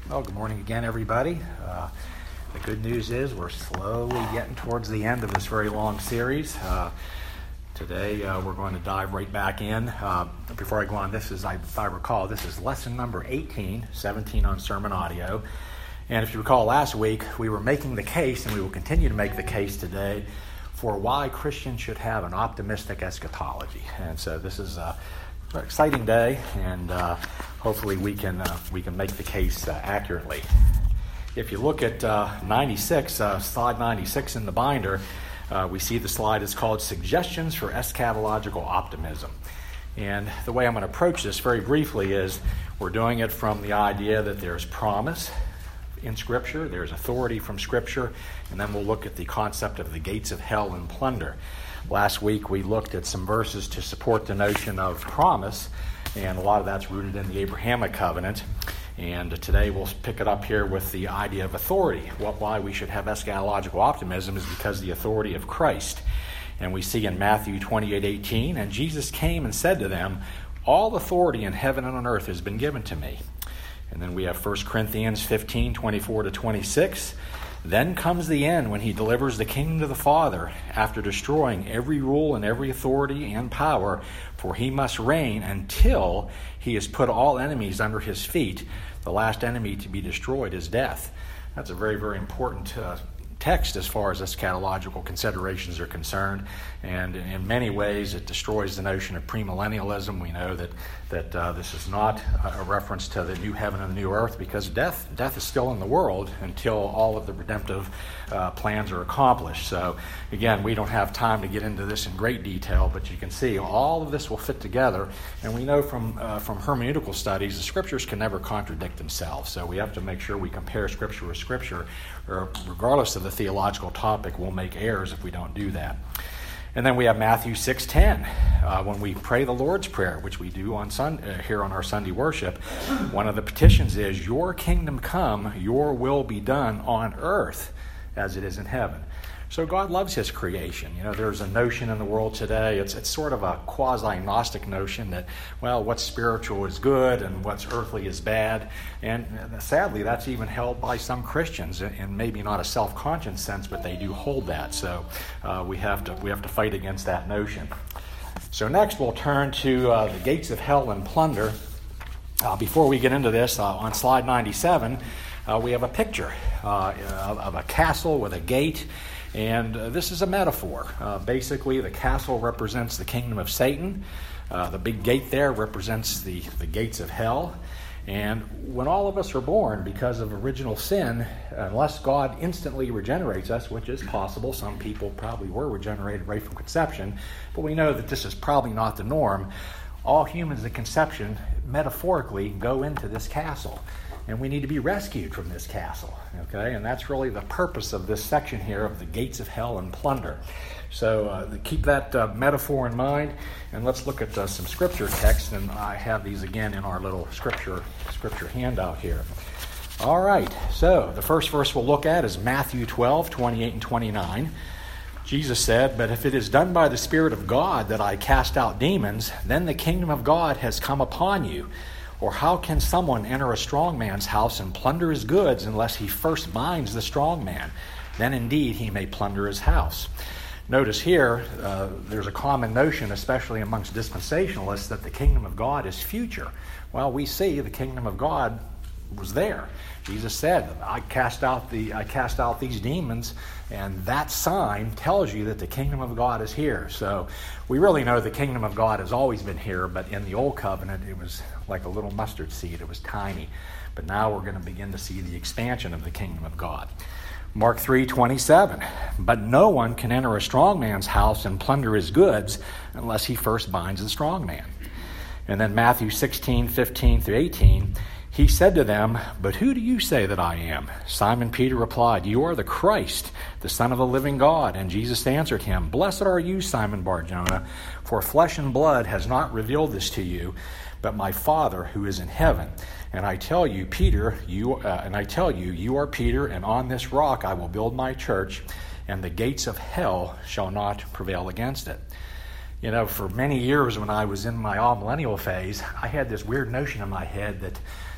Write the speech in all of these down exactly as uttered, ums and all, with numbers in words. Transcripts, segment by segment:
Well, good morning again, everybody. Uh, the good news is we're slowly getting towards the end of this very long series. Uh, today, uh, we're going to dive right back in. Uh, before I go on, this is, I, if I recall, this is lesson number eighteen, seventeen on sermon audio. And if you recall last week, we were making the case, and we will continue to make the case today, for why Christians should have an optimistic eschatology. And so this is a an exciting day, and uh, hopefully we can uh, we can make the case uh, accurately. If you look at uh, ninety-six, uh, slide ninety-six in the binder, uh, we see the slide is called Suggestions for Eschatological Optimism. And the way I'm going to approach this very briefly is we're doing it from the idea that there's promise in Scripture, there's authority from Scripture, and then we'll look at the concept of the gates of hell and plunder. Last week we looked at some verses to support the notion of promise, and a lot of that's rooted in the Abrahamic covenant. And today we'll pick it up here with the idea of authority. What, why we should have eschatological optimism is because of the authority of Christ. And we see in Matthew twenty-eight eighteen, and Jesus came and said to them, "All authority in heaven and on earth has been given to me." And then we have First Corinthians fifteen twenty-four to twenty-six. Then comes the end when he delivers the kingdom to the Father after destroying every rule and every authority and power, for he must reign until he has put all enemies under his feet. The last enemy to be destroyed is death. That's a very, very important uh, text as far as eschatological considerations are concerned, and in many ways it destroys the notion of premillennialism. We know that that uh, this is not a reference to the new heaven and the new earth, because death death is still in the world until all of the redemptive uh, plans are accomplished. So again, we don't have time to get into this in great detail, but you can see all of this will fit together, and we know from uh, from hermeneutical studies the scriptures can never contradict themselves. So we have to make sure we compare scripture with scripture, or regardless of the theological topic, we'll make errors if we don't do that. And then we have Matthew six ten. Uh, when we pray the Lord's Prayer, which we do on sun, uh, here on our Sunday worship, one of the petitions is, "Your kingdom come, your will be done on earth as it is in heaven." So God loves his creation. You know, there's a notion in the world today, it's it's sort of a quasi-Gnostic notion that, well, what's spiritual is good and what's earthly is bad. And sadly, that's even held by some Christians, in maybe not a self-conscious sense, but they do hold that. So uh, we have to we have to fight against that notion. So next we'll turn to uh, the gates of hell and plunder. Uh, before we get into this, uh, on slide ninety-seven, uh, we have a picture uh, of, of a castle with a gate. And uh, this is a metaphor. Uh, basically, the castle represents the kingdom of Satan. Uh, the big gate there represents the, the gates of hell. And when all of us are born because of original sin, unless God instantly regenerates us, which is possible, some people probably were regenerated right from conception, but we know that this is probably not the norm. All humans at conception, metaphorically, go into this castle. And we need to be rescued from this castle, okay? And that's really the purpose of this section here of the gates of hell and plunder. So uh, keep that uh, metaphor in mind, and let's look at uh, some scripture texts. And I have these again in our little scripture scripture handout here. All right, so the first verse we'll look at is Matthew twelve, twenty-eight and twenty-nine. Jesus said, "But if it is done by the Spirit of God that I cast out demons, then the kingdom of God has come upon you. Or how can someone enter a strong man's house and plunder his goods unless he first binds the strong man? Then indeed he may plunder his house." Notice here, uh, there's a common notion, especially amongst dispensationalists, that the kingdom of God is future. Well, we see the kingdom of God was there. Jesus said, I cast out the I cast out these demons, and that sign tells you that the kingdom of God is here. So we really know the kingdom of God has always been here, but in the old covenant it was like a little mustard seed. It was tiny. But now we're going to begin to see the expansion of the kingdom of God. Mark three twenty-seven, "But no one can enter a strong man's house and plunder his goods unless he first binds the strong man." And then Matthew sixteen fifteen through eighteen, "He said to them, 'But who do you say that I am?' Simon Peter replied, 'You are the Christ, the Son of the living God.' And Jesus answered him, 'Blessed are you, Simon Bar-Jonah, for flesh and blood has not revealed this to you, but my Father who is in heaven. And I tell you, Peter, you uh, and I tell you, you are Peter, and on this rock I will build my church, and the gates of hell shall not prevail against it." You know, for many years when I was in my all-millennial phase, I had this weird notion in my head that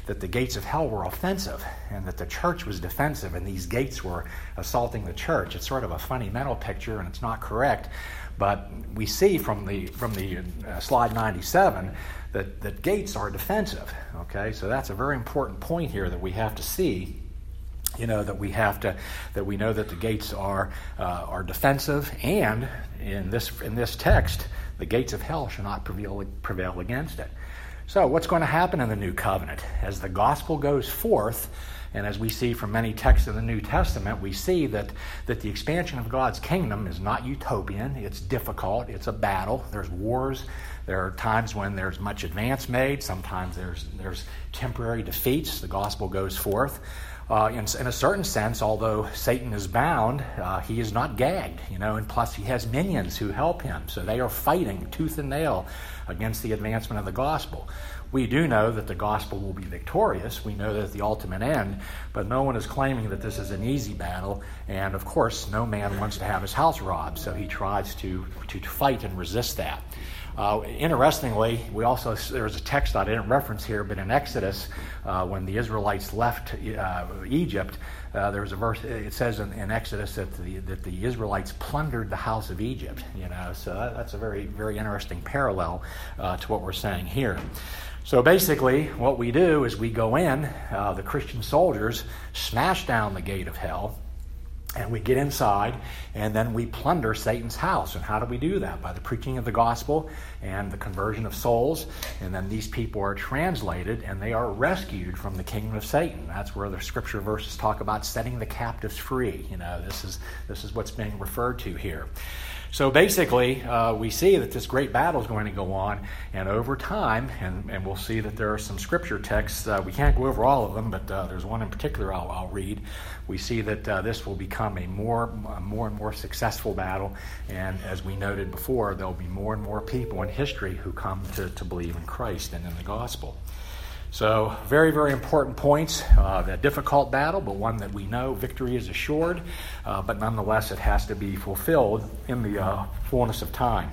that the gates of hell were offensive and that the church was defensive and these gates were assaulting the church. It's sort of a funny mental picture, and it's not correct. But we see from the from the uh, slide ninety-seven that, that gates are defensive. Okay, so that's a very important point here that we have to see. You know that we have to that we know that the gates are uh, are defensive, and in this in this text, the gates of hell shall not prevail prevail against it. So, what's going to happen in the new covenant as the gospel goes forth? And as we see from many texts in the New Testament, we see that, that the expansion of God's kingdom is not utopian. It's difficult. It's a battle. There's wars. There are times when there's much advance made. Sometimes there's there's temporary defeats. The gospel goes forth. Uh, in, in a certain sense, although Satan is bound, uh, he is not gagged, you know, and plus he has minions who help him. So they are fighting tooth and nail against the advancement of the gospel. We do know that the gospel will be victorious. We know that at the ultimate end, but no one is claiming that this is an easy battle. And of course, no man wants to have his house robbed, so he tries to, to, to fight and resist that. Uh, interestingly, we also there's a text I didn't reference here, but in Exodus, uh, when the Israelites left uh, Egypt, uh, there was a verse. It says in, in Exodus that the that the Israelites plundered the house of Egypt. You know, so that, that's a very very interesting parallel uh, to what we're saying here. So basically, what we do is we go in, uh, the Christian soldiers smash down the gate of hell. And we get inside, and then we plunder Satan's house. And how do we do that? By the preaching of the gospel and the conversion of souls. And then these people are translated, and they are rescued from the kingdom of Satan. That's where the scripture verses talk about setting the captives free. You know, this is this is what's being referred to here. So basically, uh, we see that this great battle is going to go on, and over time, and, and we'll see that there are some scripture texts, uh, we can't go over all of them, but uh, there's one in particular I'll, I'll read. We see that uh, this will become a more, a more and more successful battle, and as we noted before, there'll be more and more people in history who come to, to believe in Christ and in the gospel. So, very, very important points. Uh, a difficult battle, but one that we know victory is assured. Uh, but nonetheless, it has to be fulfilled in the uh, fullness of time.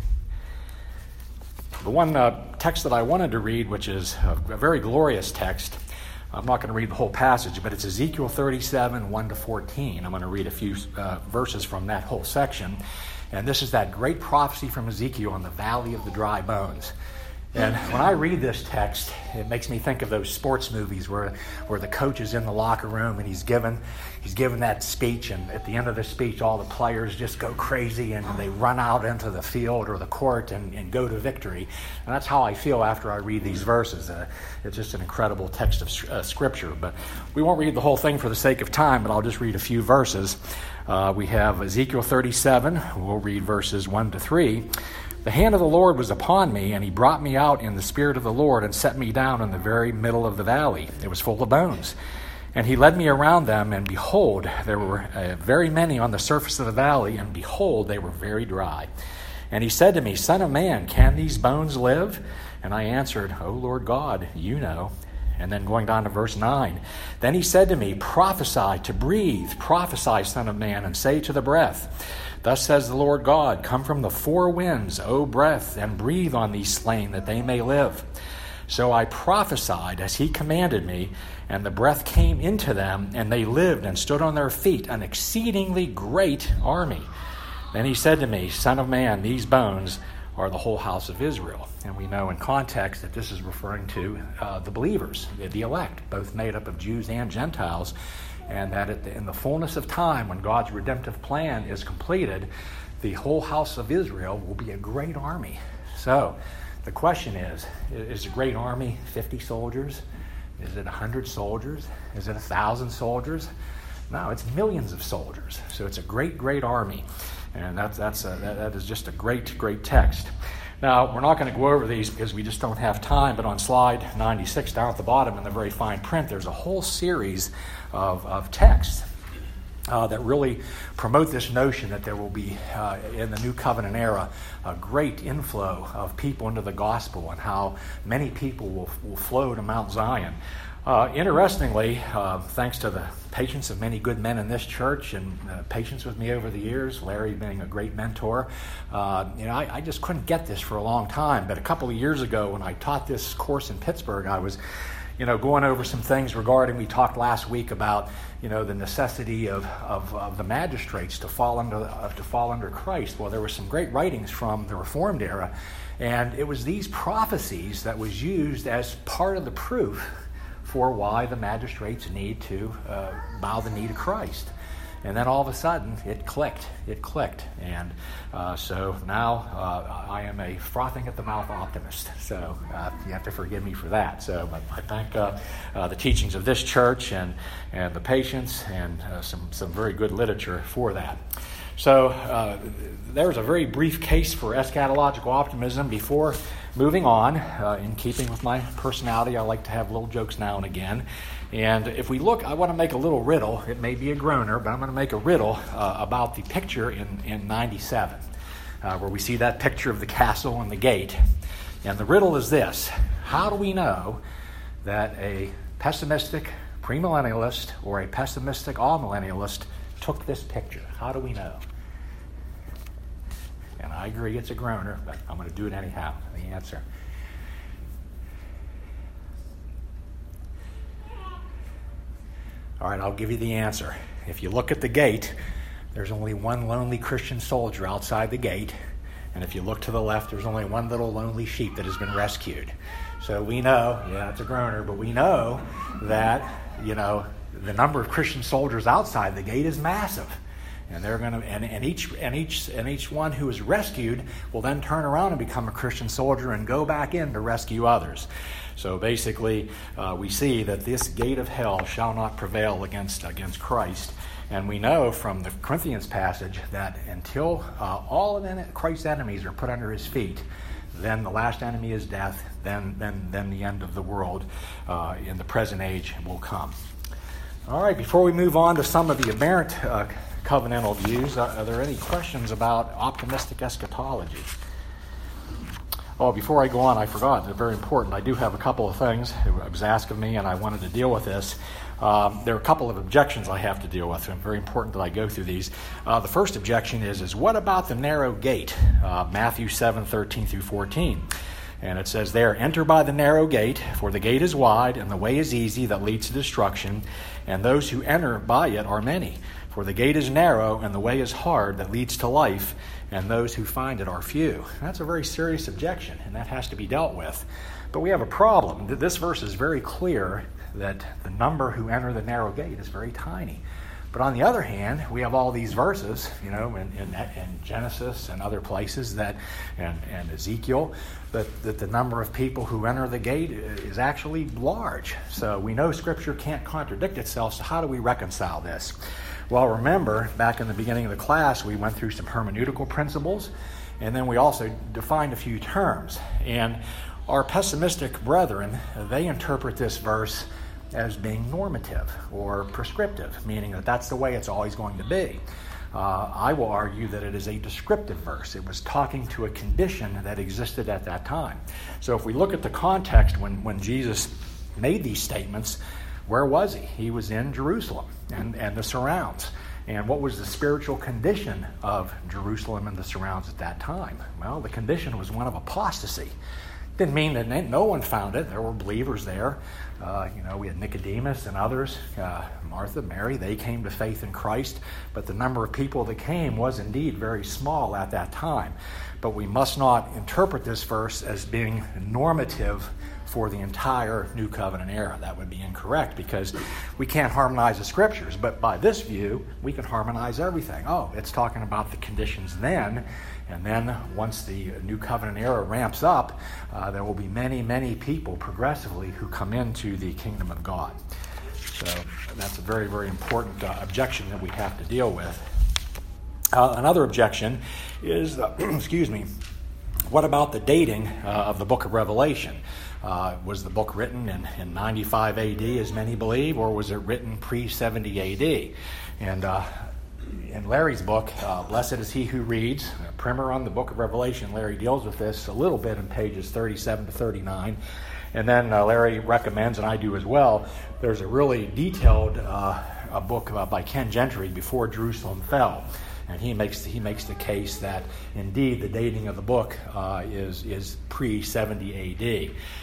The one uh, text that I wanted to read, which is a, a very glorious text, I'm not going to read the whole passage, but it's Ezekiel thirty-seven, one to fourteen. I'm going to read a few uh, verses from that whole section. And this is that great prophecy from Ezekiel on the valley of the dry bones. And when I read this text, it makes me think of those sports movies where where the coach is in the locker room and he's given he's given that speech, and at the end of the speech, all the players just go crazy and they run out into the field or the court and, and go to victory. And that's how I feel after I read these verses. Uh, it's just an incredible text of uh, Scripture. But we won't read the whole thing for the sake of time, but I'll just read a few verses. Uh, we have Ezekiel thirty-seven. We'll read verses one to three. The hand of the Lord was upon me, and he brought me out in the spirit of the Lord and set me down in the very middle of the valley. It was full of bones. And he led me around them, and behold, there were uh, very many on the surface of the valley, and behold, they were very dry. And he said to me, Son of man, can these bones live? And I answered, O Lord God, you know. And then going down to verse nine. Then he said to me, Prophesy, to breathe, prophesy, Son of man, and say to the breath, Thus says the Lord God, Come from the four winds, O breath, and breathe on these slain, that they may live. So I prophesied as he commanded me, and the breath came into them, and they lived and stood on their feet, an exceedingly great army. Then he said to me, Son of man, these bones are the whole house of Israel. And we know in context that this is referring to uh, the believers, the elect, both made up of Jews and Gentiles, and that at the, in the fullness of time, when God's redemptive plan is completed, the whole house of Israel will be a great army. So the question is, is a great army fifty soldiers? Is it one hundred soldiers? Is it one thousand soldiers? No, it's millions of soldiers. So it's a great, great army. And that's, that's a, that, that is just a great, great text. Now, we're not going to go over these because we just don't have time, but on slide ninety-six, down at the bottom in the very fine print, there's a whole series of, of texts uh, that really promote this notion that there will be, uh, in the New Covenant era, a great inflow of people into the gospel and how many people will, will flow to Mount Zion. Uh, interestingly, uh, thanks to the patience of many good men in this church and uh, patience with me over the years, Larry being a great mentor, uh, you know, I, I just couldn't get this for a long time. But a couple of years ago, when I taught this course in Pittsburgh, I was, you know, going over some things regarding, we talked last week about, you know, the necessity of, of, of the magistrates to fall under uh, to fall under Christ. Well, there were some great writings from the Reformed era, and it was these prophecies that was used as part of the proof for why the magistrates need to uh, bow the knee to Christ. And then all of a sudden, it clicked. It clicked. And uh, so now uh, I am a frothing at the mouth optimist. So uh, you have to forgive me for that. So but I thank uh, uh, the teachings of this church and, and the patience and uh, some, some very good literature for that. So uh, there's a very brief case for eschatological optimism before moving on. Uh, in keeping with my personality, I like to have little jokes now and again. And if we look, I want to make a little riddle. It may be a groaner, but I'm going to make a riddle uh, about the picture in, in ninety-seven, uh, where we see that picture of the castle and the gate. And the riddle is this: how do we know that a pessimistic premillennialist or a pessimistic all-millennialist took this picture? How do we know? And I agree it's a groaner, but I'm going to do it anyhow. The answer. All right, I'll give you the answer. If you look at the gate, there's only one lonely Christian soldier outside the gate. And if you look to the left, there's only one little lonely sheep that has been rescued. So we know, yeah, it's a groaner, but we know that, you know, the number of Christian soldiers outside the gate is massive. And they're going to, and, and each and each and each one who is rescued will then turn around and become a Christian soldier and go back in to rescue others. So basically, uh, we see that this gate of hell shall not prevail against against Christ. And we know from the Corinthians passage that until uh, all of Christ's enemies are put under his feet, then the last enemy is death. Then, then, then the end of the world uh, in the present age will come. All right. Before we move on to some of the aberrant uh, covenantal views, uh, are there any questions about optimistic eschatology? Oh, before I go on, I forgot. They're very important. I do have a couple of things. It was asked of me, and I wanted to deal with this. Um, there are a couple of objections I have to deal with. It's very important that I go through these. Uh, the first objection is, is what about the narrow gate? Uh, Matthew seven, thirteen through fourteen. And it says there, enter by the narrow gate, for the gate is wide, and the way is easy that leads to destruction, and those who enter by it are many. For the gate is narrow, and the way is hard that leads to life, and those who find it are few. That's a very serious objection, and that has to be dealt with. But we have a problem. This verse is very clear that the number who enter the narrow gate is very tiny. But on the other hand, we have all these verses, you know, in, in, in Genesis and other places that, and, and Ezekiel, that, that the number of people who enter the gate is actually large. So we know Scripture can't contradict itself, so how do we reconcile this? Well, remember, back in the beginning of the class, we went through some hermeneutical principles, and then we also defined a few terms. And our pessimistic brethren, they interpret this verse as being normative or prescriptive, meaning that that's the way it's always going to be. Uh, I will argue that it is a descriptive verse. It was talking to a condition that existed at that time. So if we look at the context when, when Jesus made these statements, where was he? He was in Jerusalem and, and the surrounds. And what was the spiritual condition of Jerusalem and the surrounds at that time? Well, the condition was one of apostasy. Didn't mean that no one found it. There were believers there. Uh, you know, we had Nicodemus and others, uh, Martha, Mary. They came to faith in Christ. But the number of people that came was indeed very small at that time. But we must not interpret this verse as being normative for the entire New Covenant era. That would be incorrect because we can't harmonize the Scriptures. But by this view, we can harmonize everything. Oh, it's talking about the conditions then. And then once the New Covenant era ramps up, uh, there will be many, many people progressively who come into the kingdom of God. So that's a very, very important uh, objection that we have to deal with. Uh, another objection is, uh, excuse me, what about the dating uh, of the book of Revelation? Uh, was the book written in, in ninety-five A D, as many believe, or was it written pre-seventy A D? And uh, in Larry's book, uh, Blessed is He Who Reads, a primer on the book of Revelation, Larry deals with this a little bit in pages thirty-seven to thirty-nine. And then uh, Larry recommends, and I do as well, there's a really detailed uh, a book uh, by Ken Gentry, Before Jerusalem Fell. And he makes he makes the case that indeed the dating of the book uh, is is pre-seventy A D.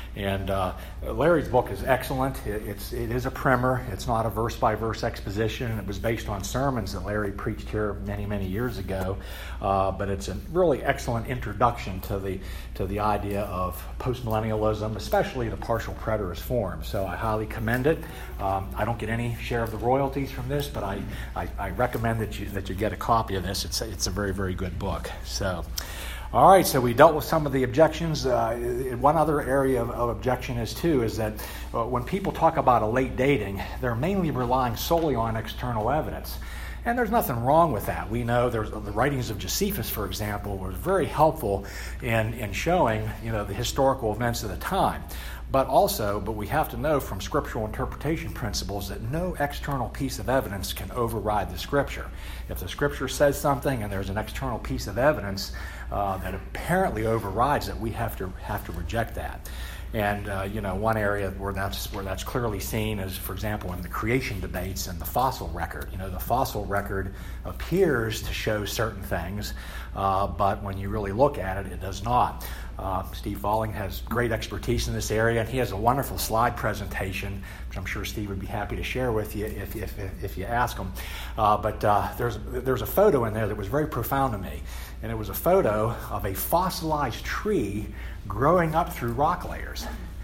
And uh, Larry's book is excellent. It, it's, it is a primer. It's not a verse-by-verse exposition. It was based on sermons that Larry preached here many, many years ago. Uh, but it's a really excellent introduction to the to the idea of postmillennialism, especially the partial preterist form. So I highly commend it. Um, I don't get any share of the royalties from this, but I, I, I recommend that you that you get a copy of this. It's a, it's a very, very good book. So. All right, so we dealt with some of the objections. Uh, one other area of, of objection is, too, is that uh, when people talk about a late dating, they're mainly relying solely on external evidence. And there's nothing wrong with that. We know there's the writings of Josephus, for example, were very helpful in, in showing, you know, the historical events of the time. But also, but we have to know from scriptural interpretation principles that no external piece of evidence can override the scripture. If the scripture says something and there's an external piece of evidence uh, that apparently overrides it, we have to have to reject that. And uh, you know, one area where that's where that's clearly seen is, for example, in the creation debates and the fossil record. You know, the fossil record appears to show certain things, uh, but when you really look at it, it does not. Uh, Steve Falling has great expertise in this area, and he has a wonderful slide presentation, which I'm sure Steve would be happy to share with you if if, if you ask him. Uh, but uh, there's there's a photo in there that was very profound to me, and it was a photo of a fossilized tree growing up through rock layers.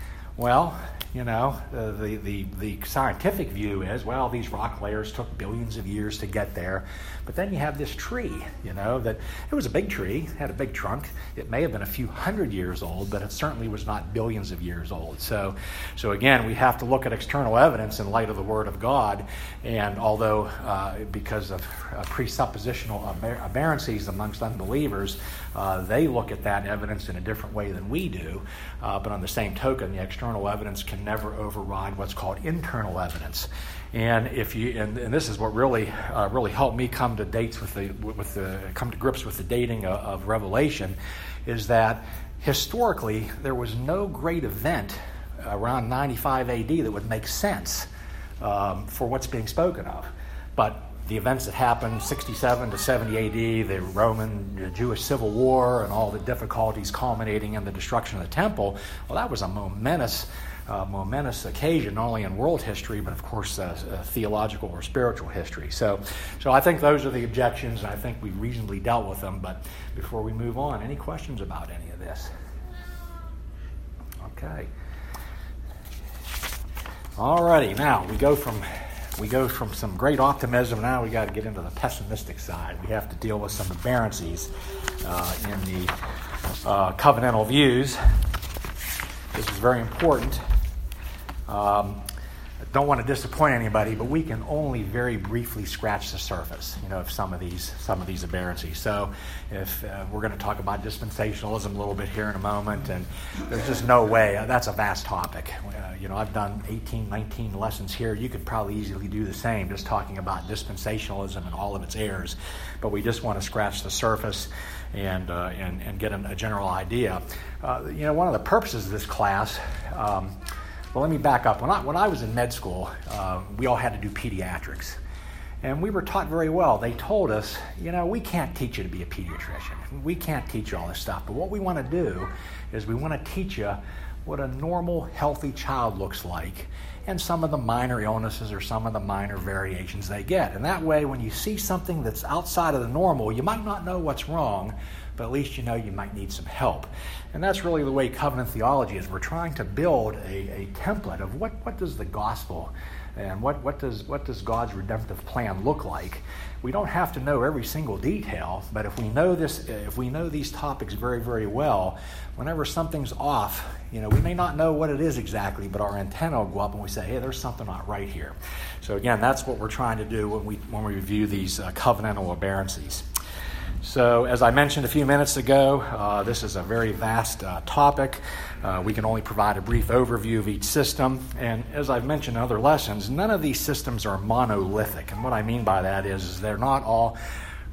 Well, you know, uh, the, the, the scientific view is, well, these rock layers took billions of years to get there. But then you have this tree, you know, that it was a big tree, had a big trunk. It may have been a few hundred years old, but it certainly was not billions of years old. So, so again, we have to look at external evidence in light of the Word of God. And although, uh, because of uh, presuppositional aber- aberrancies amongst unbelievers, uh, they look at that evidence in a different way than we do. Uh, but on the same token, the external evidence can never override what's called internal evidence. And if you and, and this is what really uh, really helped me come to dates with the with the come to grips with the dating of, of Revelation, is that historically there was no great event around ninety-five A D that would make sense um, for what's being spoken of. But the events that happened sixty-seven to seventy A D, the Roman the Jewish Civil War, and all the difficulties culminating in the destruction of the temple, well, that was a momentous Uh, momentous occasion, not only in world history, but of course uh, uh, theological or spiritual history. So, so I think those are the objections, and I think we reasonably dealt with them. But before we move on, any questions about any of this? Okay. Alrighty, now we go from we go from some great optimism. Now we got to get into the pessimistic side. We have to deal with some aberrancies uh, in the uh, covenantal views. This is very important. Um, I don't want to disappoint anybody, but we can only very briefly scratch the surface, you know, of some of these some of these aberrancies. So, if uh, we're going to talk about dispensationalism a little bit here in a moment, and there's just no way. Uh, that's a vast topic. Uh, you know, I've done eighteen, nineteen lessons here. You could probably easily do the same, just talking about dispensationalism and all of its errors. But we just want to scratch the surface and uh, and and get a general idea. Uh, you know, one of the purposes of this class. Um, Well, let me back up. When I, when I was in med school, uh, we all had to do pediatrics. And we were taught very well. They told us, you know, we can't teach you to be a pediatrician. We can't teach you all this stuff. But what we want to do is we want to teach you what a normal, healthy child looks like and some of the minor illnesses or some of the minor variations they get. And that way, when you see something that's outside of the normal, you might not know what's wrong, but at least you know you might need some help. And that's really the way covenant theology is. We're trying to build a, a template of what, what does the gospel and what, what does what does God's redemptive plan look like. We don't have to know every single detail, but if we know this, if we know these topics very, very well, whenever something's off, you know, we may not know what it is exactly, but our antenna will go up and we say, hey, there's something not right here. So again, that's what we're trying to do when we when we review these uh, covenantal aberrancies. So, as I mentioned a few minutes ago, uh, this is a very vast uh, topic. Uh, we can only provide a brief overview of each system. And as I've mentioned in other lessons, none of these systems are monolithic. And what I mean by that is, is they're not all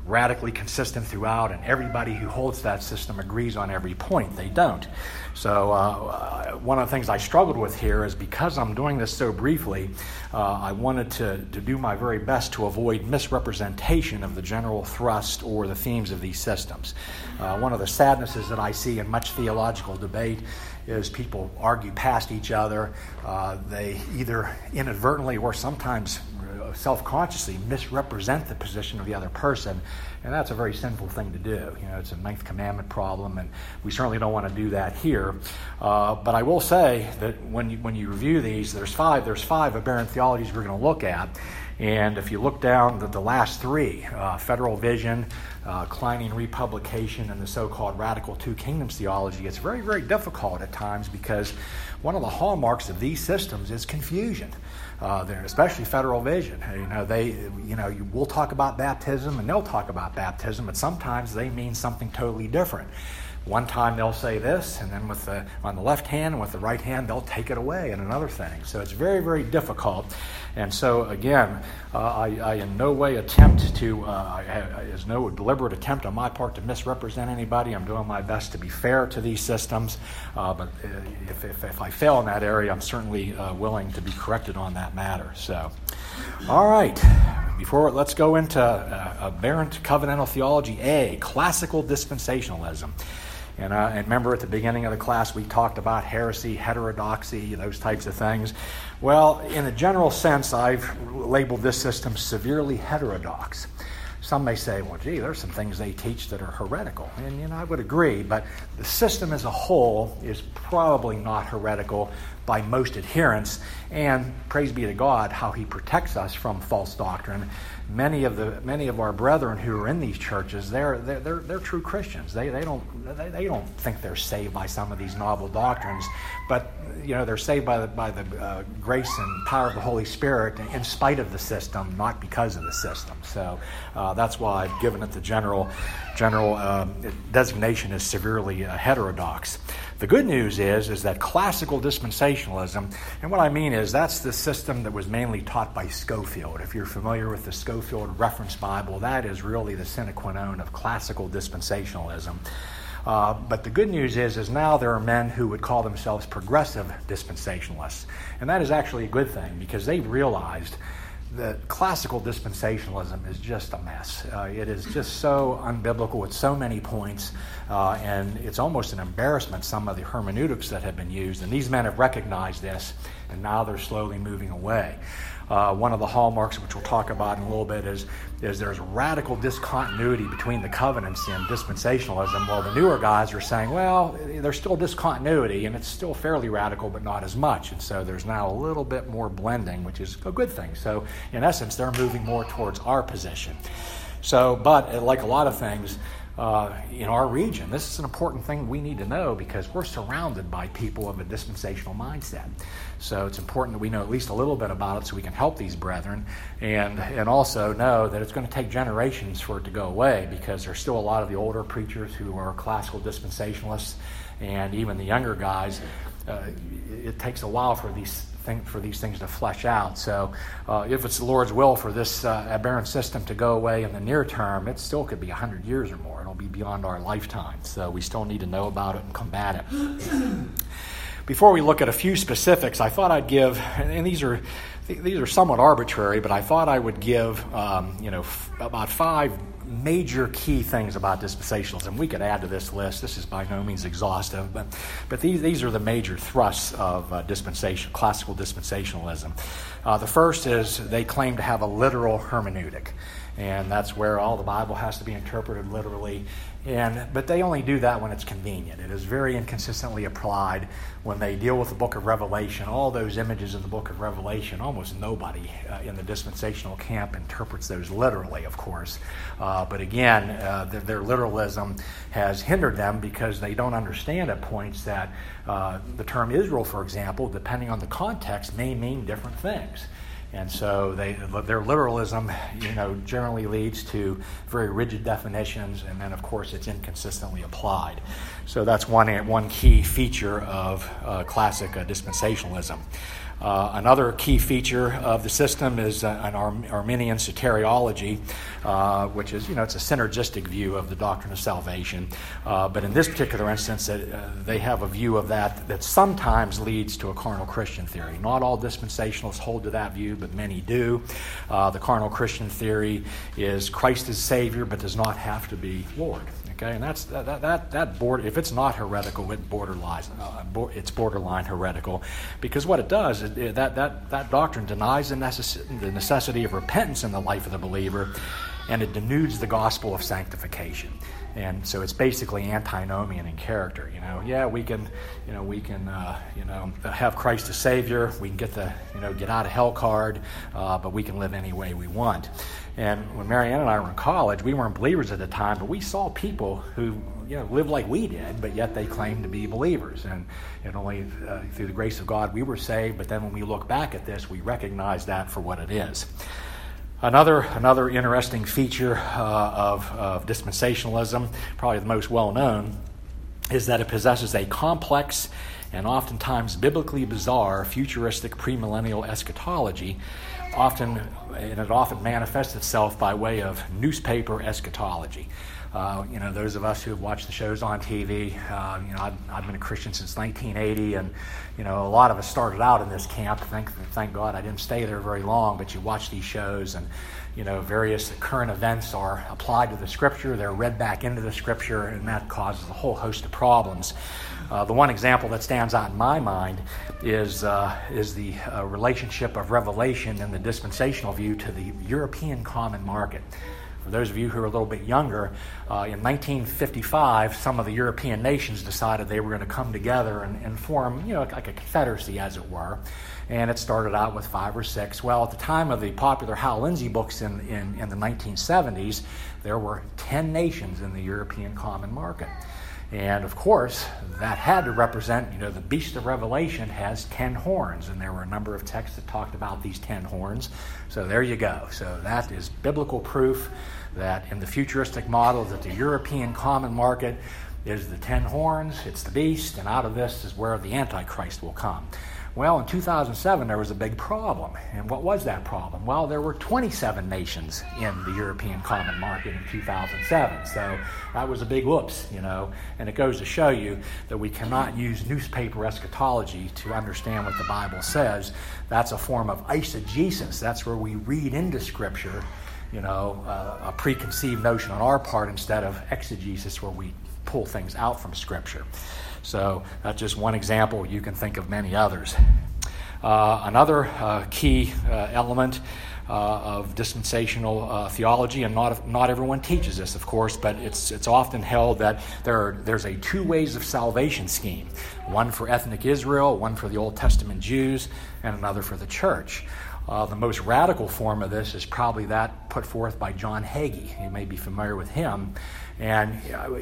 radically consistent throughout, and everybody who holds that system agrees on every point. They don't. So uh, one of the things I struggled with here is because I'm doing this so briefly, uh, I wanted to, to do my very best to avoid misrepresentation of the general thrust or the themes of these systems. Uh, one of the sadnesses that I see in much theological debate is people argue past each other. Uh, they either inadvertently or sometimes self-consciously misrepresent the position of the other person, and that's a very sinful thing to do. You know, it's a ninth commandment problem, and we certainly don't want to do that here. Uh, but I will say that when you, when you review these, there's five there's five aberrant theologies we're going to look at, and if you look down the, the last three, uh, federal vision, uh, Kleinian republication, and the so-called radical two kingdoms theology, it's very, very difficult at times because one of the hallmarks of these systems is confusion. Uh, especially federal vision. You know, they, you know, you, we'll talk about baptism and they'll talk about baptism, but sometimes they mean something totally different. One time they'll say this, and then with the on the left hand and with the right hand they'll take it away in another thing. So it's very, very difficult. And so again, uh, I, I in no way attempt to, uh, I, I, there's no deliberate attempt on my part to misrepresent anybody. I'm doing my best to be fair to these systems, uh, but if, if, if I fail in that area, I'm certainly uh, willing to be corrected on that matter. So, all right. Before let's go into uh, aberrant covenantal theology A, classical dispensationalism. And, uh, and remember at the beginning of the class we talked about heresy, heterodoxy, those types of things. Well, in a general sense, I've labeled this system severely heterodox. Some may say, well, gee, there's some things they teach that are heretical. And, you know, I would agree, but the system as a whole is probably not heretical by most adherents. And praise be to God, how he protects us from false doctrine. Many of the many of our brethren who are in these churches, they're they're they're, they're true Christians. They they don't they, they don't think they're saved by some of these novel doctrines, but you know they're saved by the by the uh, grace and power of the Holy Spirit in spite of the system, not because of the system. So uh, that's why I've given it the general general um, designation as severely uh, heterodox. The good news is, is that classical dispensationalism, and what I mean is that's the system that was mainly taught by Scofield. If you're familiar with the Scofield Reference Bible, that is really the sine qua non of classical dispensationalism. Uh, but the good news is, is now there are men who would call themselves progressive dispensationalists. And that is actually a good thing because they've realized that classical dispensationalism is just a mess. Uh, it is just so unbiblical at so many points, uh, and it's almost an embarrassment, some of the hermeneutics that have been used. And these men have recognized this, and now they're slowly moving away. Uh, one of the hallmarks, which we'll talk about in a little bit, is, is there's radical discontinuity between the covenants and dispensationalism, while the newer guys are saying, well, there's still discontinuity, and it's still fairly radical, but not as much. And so there's now a little bit more blending, which is a good thing. So in essence, they're moving more towards our position. So, but like a lot of things, Uh, in our region, this is an important thing we need to know because we're surrounded by people of a dispensational mindset. So it's important that we know at least a little bit about it so we can help these brethren and and also know that it's going to take generations for it to go away because there's still a lot of the older preachers who are classical dispensationalists and even the younger guys. Uh, it takes a while for these Thing, for these things to flesh out. So uh, if it's the Lord's will for this uh, aberrant system to go away in the near term, it still could be one hundred years or more. It'll be beyond our lifetime. So we still need to know about it and combat it. Before we look at a few specifics, I thought I'd give, and these are these are somewhat arbitrary, but I thought I would give um, you know f- about five major key things about dispensationalism. We could add to this list. This is by no means exhaustive, but but these these are the major thrusts of uh, dispensation, classical dispensationalism. Uh, the first is they claim to have a literal hermeneutic, and that's where all the Bible has to be interpreted literally. And but they only do that when it's convenient. It is very inconsistently applied when they deal with the book of Revelation. All those images in the book of Revelation, almost nobody uh, in the dispensational camp interprets those literally, of course. Uh, but again, uh, their, their literalism has hindered them because they don't understand at points that uh, the term Israel, for example, depending on the context, may mean different things. And so they, their literalism, you know, generally leads to very rigid definitions, and then, of course, it's inconsistently applied. So that's one one key feature of uh, classic uh, dispensationalism. Uh, another key feature of the system is uh, an Ar- Arminian soteriology, uh, which is, you know, it's a synergistic view of the doctrine of salvation. Uh, but in this particular instance, uh, they have a view of that that sometimes leads to a carnal Christian theory. Not all dispensationalists hold to that view, but many do. Uh, the carnal Christian theory is Christ is Savior, but does not have to be Lord. Okay, and that's that that that, that border. If it's not heretical, it borderline uh, bo- it's borderline heretical, because what it does is it, that that that doctrine denies the, necess- the necessity of repentance in the life of the believer, and it denudes the gospel of sanctification. And so it's basically antinomian in character. You know, yeah, we can, you know, we can, uh, you know, have Christ as Savior. We can get the, you know, get out of hell card, uh, but we can live any way we want. And when Marianne and I were in college, we weren't believers at the time, but we saw people who, you know, lived like we did, but yet they claimed to be believers. And it only uh, through the grace of God we were saved. But then when we look back at this, we recognize that for what it is. Another another interesting feature uh, of, of dispensationalism, probably the most well-known, is that it possesses a complex and oftentimes biblically bizarre futuristic premillennial eschatology, often, and it often manifests itself by way of newspaper eschatology. Uh, you know, those of us who have watched the shows on T V, uh, you know, I've, I've been a Christian since nineteen eighty, and, you know, a lot of us started out in this camp. Thank, thank God I didn't stay there very long, but you watch these shows, and, you know, various current events are applied to the Scripture. They're read back into the Scripture, and that causes a whole host of problems. Uh, the one example that stands out in my mind is uh, is the uh, relationship of Revelation and the dispensational view to the European common market. For those of you who are a little bit younger, uh, in nineteen fifty-five, some of the European nations decided they were going to come together and, and form, you know, like a confederacy, as it were. And it started out with five or six. Well, at the time of the popular Hal Lindsey books in, in, in the nineteen seventies, there were ten nations in the European common market. And of course, that had to represent, you know, the beast of Revelation has ten horns, and there were a number of texts that talked about these ten horns. So there you go. So that is biblical proof that in the futuristic model that the European common market is the ten horns, it's the beast, and out of this is where the Antichrist will come. Well, in two thousand seven, there was a big problem. And what was that problem? Well, there were twenty-seven nations in the European common market in two thousand seven. So that was a big whoops, you know. And it goes to show you that we cannot use newspaper eschatology to understand what the Bible says. That's a form of eisegesis. That's where we read into Scripture, you know, uh, a preconceived notion on our part instead of exegesis, where we pull things out from Scripture. So that's just one example. You can think of many others. Uh, another uh, key uh, element uh, of dispensational uh, theology, and not not everyone teaches this, of course, but it's it's often held that there are, there's a two ways of salvation scheme: one for ethnic Israel, one for the Old Testament Jews, and another for the church. Uh, the most radical form of this is probably that put forth by John Hagee. You may be familiar with him. And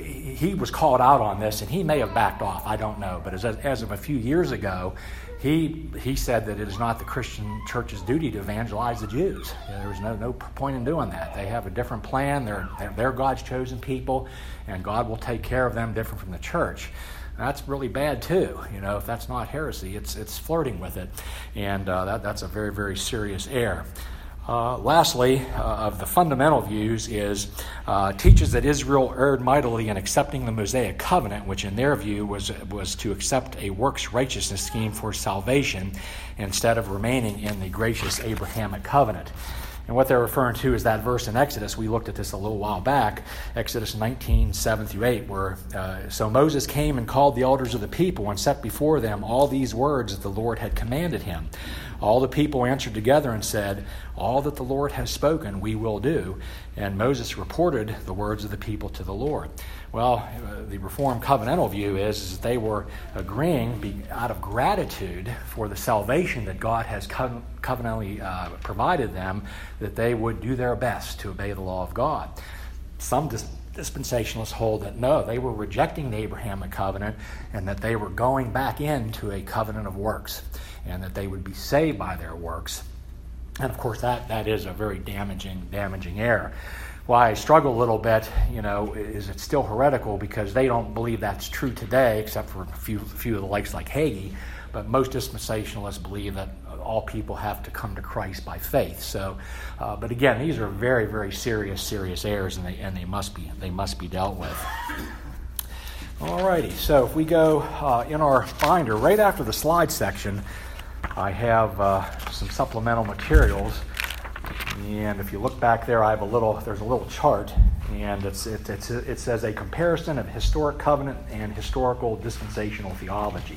he was called out on this, and he may have backed off. I don't know. But as, as of a few years ago, he he said that it is not the Christian church's duty to evangelize the Jews. You know, there was no, no point in doing that. They have a different plan. They're, they're, they're God's chosen people, and God will take care of them different from the church. That's really bad too. You know, if that's not heresy, it's it's flirting with it, and uh, that that's a very very serious error. Uh, lastly, uh, of the fundamental views is uh, teaches that Israel erred mightily in accepting the Mosaic covenant, which in their view was was to accept a works righteousness scheme for salvation instead of remaining in the gracious Abrahamic covenant. And what they're referring to is that verse in Exodus. We looked at this a little while back, Exodus nineteen, seven through eight, where uh, so Moses came and called the elders of the people and set before them all these words that the Lord had commanded him. All the people answered together and said, all that the Lord has spoken we will do. And Moses reported the words of the people to the Lord. Well, uh, the Reformed covenantal view is, is that they were agreeing be, out of gratitude for the salvation that God has co- covenantally uh, provided them, that they would do their best to obey the law of God. Some dis- dispensationalists hold that no, they were rejecting the Abrahamic covenant and that they were going back into a covenant of works, and that they would be saved by their works. And of course, that, that is a very damaging, damaging error. Why I struggle a little bit, you know, is it's still heretical because they don't believe that's true today, except for a few, few of the likes like Hagee. But most dispensationalists believe that all people have to come to Christ by faith. So, uh, but again, these are very, very serious, serious errors, and they and they must be they must be dealt with. Alrighty, so if we go uh, in our binder, right after the slide section, I have uh, some supplemental materials, and if you look back there, I have a little. There's a little chart, and it's it, it's it says a comparison of historic covenant and historical dispensational theology.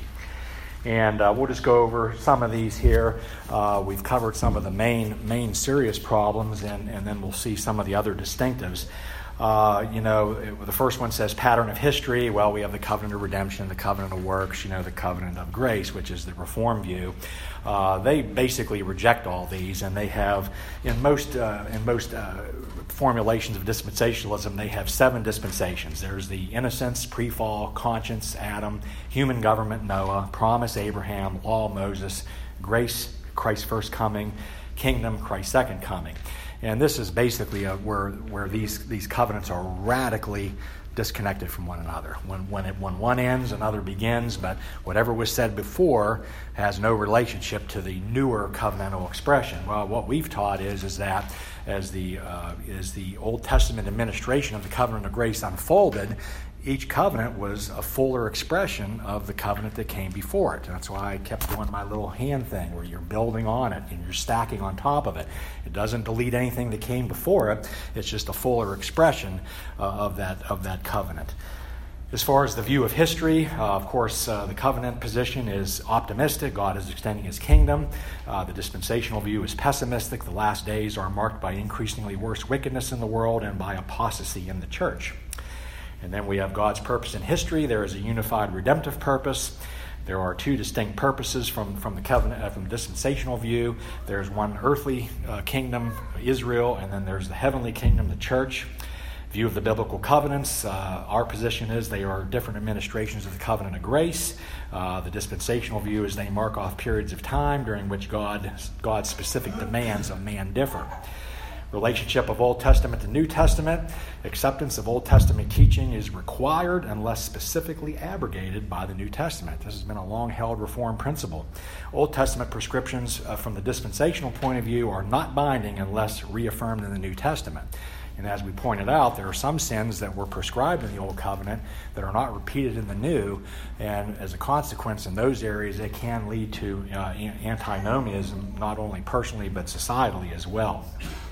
And uh, we'll just go over some of these here. Uh, we've covered some of the main main serious problems, and, and then we'll see some of the other distinctives. Uh, you know, it, the first one says pattern of history. Well, we have the covenant of redemption, the covenant of works, you know, the covenant of grace, which is the Reform view. Uh, they basically reject all these, and they have, in most uh, in most uh, formulations of dispensationalism, they have seven dispensations. There's the innocence, pre-fall, conscience, Adam, human government, Noah, promise, Abraham, law, Moses, grace, Christ's first coming, kingdom, Christ's second coming. And this is basically a, where where these these covenants are radically disconnected from one another. When when it, when one ends, another begins. But whatever was said before has no relationship to the newer covenantal expression. Well, what we've taught is is that as the uh, as the Old Testament administration of the covenant of grace unfolded, each covenant was a fuller expression of the covenant that came before it. That's why I kept doing my little hand thing where you're building on it and you're stacking on top of it. It doesn't delete anything that came before it. It's just a fuller expression uh, of that of that covenant. As far as the view of history, uh, of course, uh, the covenant position is optimistic. God is extending his kingdom. Uh, the dispensational view is pessimistic. The last days are marked by increasingly worse wickedness in the world and by apostasy in the church. And then we have God's purpose in history. There is a unified redemptive purpose. There are two distinct purposes from, from the covenant, uh, from the dispensational view. There's one earthly uh, kingdom, Israel, and then there's the heavenly kingdom, the church. View of the biblical covenants. Uh, our position is they are different administrations of the covenant of grace. Uh, the dispensational view is they mark off periods of time during which God, God's specific demands of man differ. Relationship of Old Testament to New Testament. Acceptance of Old Testament teaching is required unless specifically abrogated by the New Testament. This has been a long-held Reformed principle. Old Testament prescriptions uh, from the dispensational point of view are not binding unless reaffirmed in the New Testament. And as we pointed out, there are some sins that were prescribed in the Old Covenant that are not repeated in the New, and as a consequence in those areas, it can lead to uh, antinomianism, not only personally but societally as well.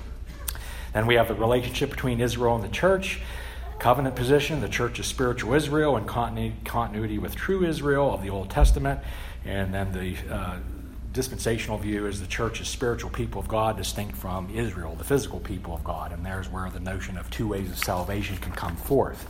Then we have the relationship between Israel and the church. Covenant position, the church is spiritual Israel in continuity with true Israel of the Old Testament. And then the uh, dispensational view is the church is spiritual people of God distinct from Israel, the physical people of God. And there's where the notion of two ways of salvation can come forth.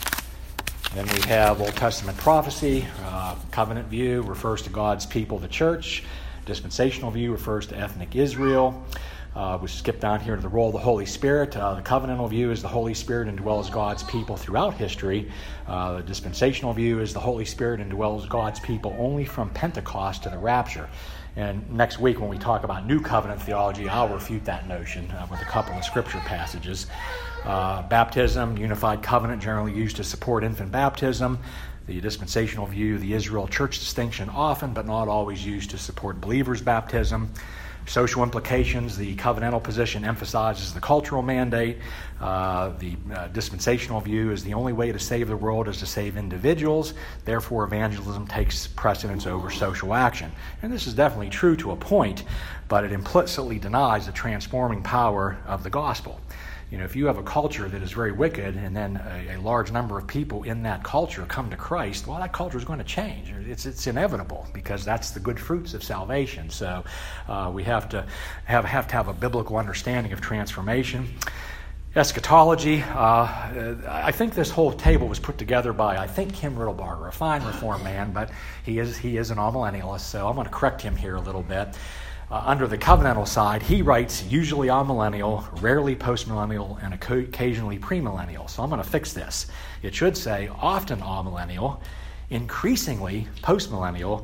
Then we have Old Testament prophecy. Uh, covenant view refers to God's people, the church. Dispensational view refers to ethnic Israel. Uh, we skip down here to the role of the Holy Spirit. Uh, the covenantal view is the Holy Spirit indwells God's people throughout history. Uh, the dispensational view is the Holy Spirit indwells God's people only from Pentecost to the rapture. And next week when we talk about New Covenant theology, I'll refute that notion uh, with a couple of scripture passages. Uh, baptism, unified covenant, generally used to support infant baptism. The dispensational view, the Israel church distinction, often but not always used to support believers' baptism. Social implications, the covenantal position emphasizes the cultural mandate. Uh, the uh, dispensational view is the only way to save the world is to save individuals. Therefore, evangelism takes precedence over social action. And this is definitely true to a point, but it implicitly denies the transforming power of the gospel. You know, if you have a culture that is very wicked and then a, a large number of people in that culture come to Christ, well, that culture is going to change. It's it's inevitable because that's the good fruits of salvation. So uh, we have to have, have to have a biblical understanding of transformation. Eschatology. Uh, I think this whole table was put together by, I think, Kim Riddlebarger, a fine Reformed man, but he is he is an amillennialist, so I'm going to correct him here a little bit. Uh, under the covenantal side, he writes usually amillennial, rarely postmillennial, and occasionally premillennial. So I'm going to fix this. It should say often amillennial, increasingly postmillennial,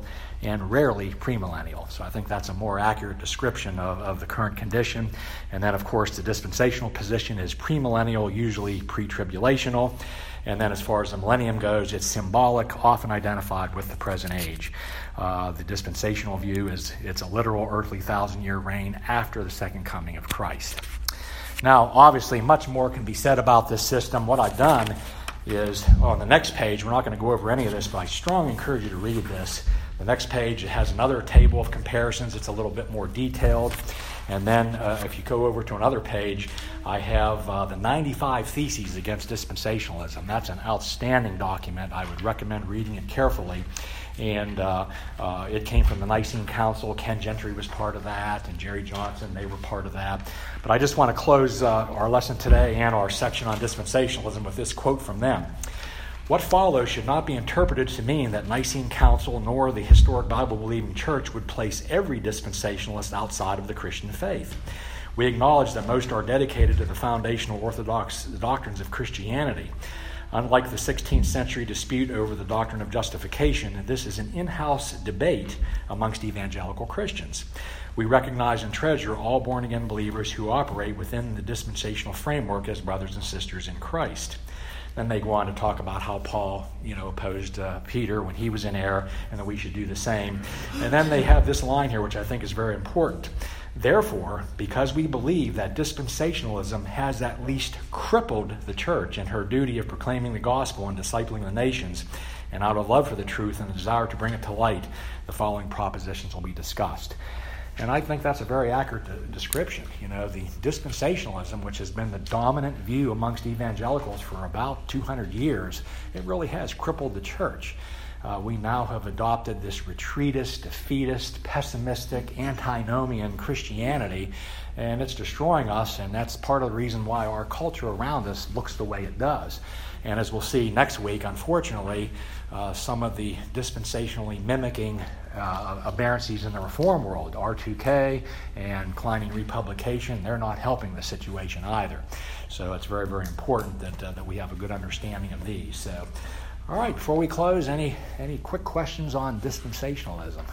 and rarely premillennial. So I think that's a more accurate description of, of the current condition. And then, of course, the dispensational position is premillennial, usually pre-tribulational. And then as far as the millennium goes, it's symbolic, often identified with the present age. Uh, the dispensational view is it's a literal earthly thousand-year reign after the second coming of Christ. Now, obviously, much more can be said about this system. What I've done is, on the next page, we're not going to go over any of this, but I strongly encourage you to read this. The next page, it has another table of comparisons. It's a little bit more detailed. And then uh, if you go over to another page, I have uh, the ninety-five Theses Against Dispensationalism. That's an outstanding document. I would recommend reading it carefully. And uh, uh, it came from the Nicene Council. Ken Gentry was part of that, and Jerry Johnson, they were part of that. But I just want to close uh, our lesson today and our section on dispensationalism with this quote from them. What follows should not be interpreted to mean that Nicene Council nor the historic Bible-believing church would place every dispensationalist outside of the Christian faith. We acknowledge that most are dedicated to the foundational orthodox doctrines of Christianity. Unlike the sixteenth century dispute over the doctrine of justification, this is an in-house debate amongst evangelical Christians. We recognize and treasure all born-again believers who operate within the dispensational framework as brothers and sisters in Christ. Then they go on to talk about how Paul, you know, opposed uh, Peter when he was in error, and that we should do the same. And then they have this line here, which I think is very important. Therefore, because we believe that dispensationalism has at least crippled the church in her duty of proclaiming the gospel and discipling the nations, and out of love for the truth and the desire to bring it to light, the following propositions will be discussed. And I think that's a very accurate de- description. You know, the dispensationalism, which has been the dominant view amongst evangelicals for about two hundred years, it really has crippled the church. Uh, we now have adopted this retreatist, defeatist, pessimistic, antinomian Christianity, and it's destroying us, and that's part of the reason why our culture around us looks the way it does. And as we'll see next week, unfortunately, uh, some of the dispensationally mimicking uh, aberrancies in the reform world, R two K and Kleinian republication, they're not helping the situation either. So it's very, very important that uh, that we have a good understanding of these. So, all right, before we close, any any quick questions on dispensationalism?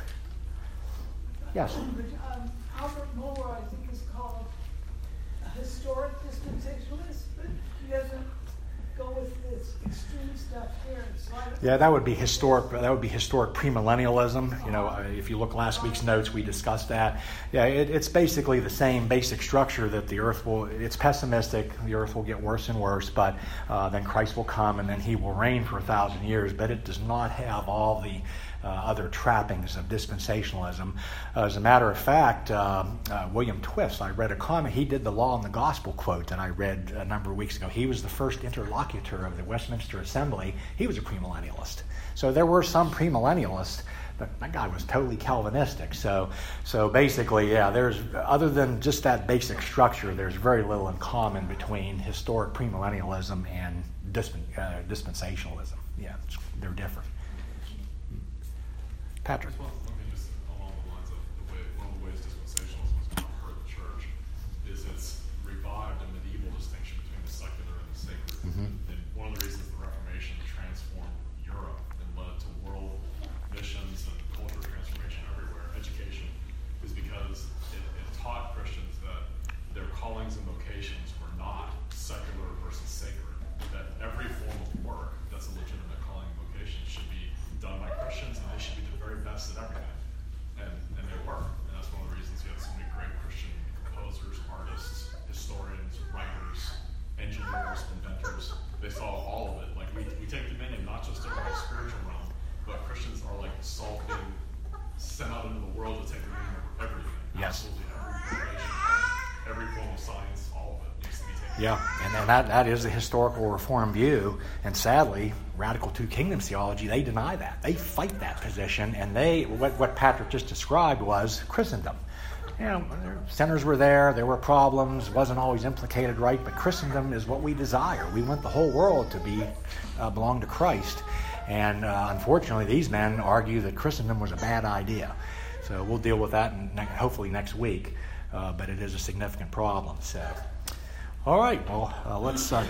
Yes? Um, Albert Mohler, I think, is called a historic dispensationalist, but he doesn't go with this extreme stuff here. So Yeah, that would be historic. That would be historic premillennialism. You know, uh, if you look last week's notes, we discussed that. Yeah, it, it's basically the same basic structure that the earth will. It's pessimistic. The earth will get worse and worse, but uh, then Christ will come, and then He will reign for a thousand years. But it does not have all the Uh, other trappings of dispensationalism. Uh, as a matter of fact, uh, uh, William Twist, I read a comment, he did the Law and the Gospel quote that I read a number of weeks ago. He was the first interlocutor of the Westminster Assembly. He was a premillennialist. So there were some premillennialists, but that guy was totally Calvinistic. So so basically, yeah, there's, other than just that basic structure, there's very little in common between historic premillennialism and dispen, uh, dispensationalism. Yeah, it's, they're different. Patrick. Well, I mean, just along the lines of the way, one of the ways dispensationalism has been hurt the church is it's revived a medieval distinction between the secular and the sacred. Mm-hmm. And one of the reasons the Reformation transformed Europe and led to world missions and cultural transformation everywhere, education, is because it, it taught Christians that their callings and vocations were not secular versus sacred. That every form of work that's a legitimate calling and vocation should be done by Christians, and they should be the very best at everything. And and they were. And that's one of the reasons you have so many great Christian composers, artists, historians, writers, engineers, inventors. They saw all of it. Like we, we take dominion not just over our spiritual realm, but Christians are like the salt being sent out into the world to take dominion over everything. Yes. Absolutely every innovation, every form of science, all of it needs to be taken. Yeah, and, and that, that is the historical reform view, and sadly, radical two kingdoms theology, they deny that. They fight that position, and they what, what Patrick just described was Christendom. You know, sinners were there, there were problems, wasn't always implicated right, but Christendom is what we desire. We want the whole world to be uh, belong to Christ, and uh, unfortunately, these men argue that Christendom was a bad idea. So we'll deal with that in, hopefully next week, uh, but it is a significant problem. So, all right, well, uh, let's uh,